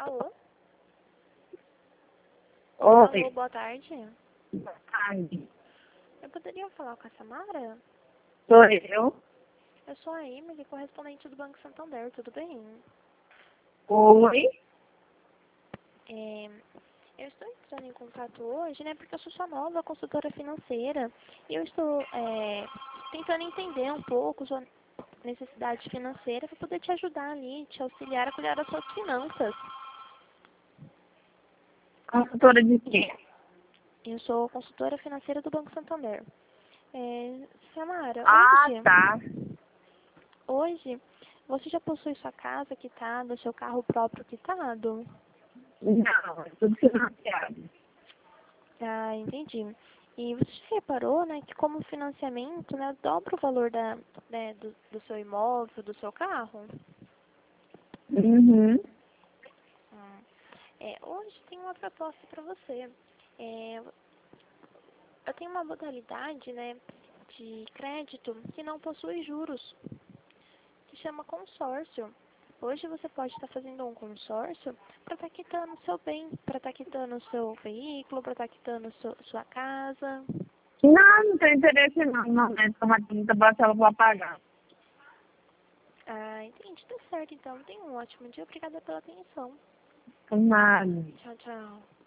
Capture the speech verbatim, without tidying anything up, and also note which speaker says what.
Speaker 1: Alô?
Speaker 2: Oi,
Speaker 1: Alô, boa tarde.
Speaker 2: boa tarde.
Speaker 1: Eu poderia falar com a Samara?
Speaker 2: Sou eu.
Speaker 1: Eu sou a Emily, correspondente do Banco Santander, tudo bem?
Speaker 2: Oi.
Speaker 1: É, eu estou entrando em contato hoje, né, porque eu sou sua nova consultora financeira e eu estou é, tentando entender um pouco sua necessidade financeira para poder te ajudar ali, te auxiliar a cuidar das suas finanças.
Speaker 2: Consultora de quê?
Speaker 1: Eu sou consultora financeira do Banco Santander. É, Samara,
Speaker 2: Ah,
Speaker 1: hoje,
Speaker 2: tá.
Speaker 1: hoje, você já possui sua casa quitada, seu carro próprio quitado?
Speaker 2: Não, é tudo financiado.
Speaker 1: Ah, entendi. E você já reparou, né, que como financiamento, né, dobra o valor da, né, do, do seu imóvel, do seu carro?
Speaker 2: Uhum.
Speaker 1: Hum. É, hoje tem uma proposta para você. É, eu tenho uma modalidade, né, de crédito que não possui juros, que chama consórcio. Hoje você pode estar fazendo um consórcio para estar quitando o seu bem, para estar quitando o seu veículo, para estar quitando o seu, sua casa.
Speaker 2: Não, não tem interesse não. Não é tomar trinta parcela para pagar.
Speaker 1: Ah, entendi. Tá certo, então. Tenha um ótimo dia. Obrigada pela atenção.
Speaker 2: Nada.
Speaker 1: Tchau, tchau.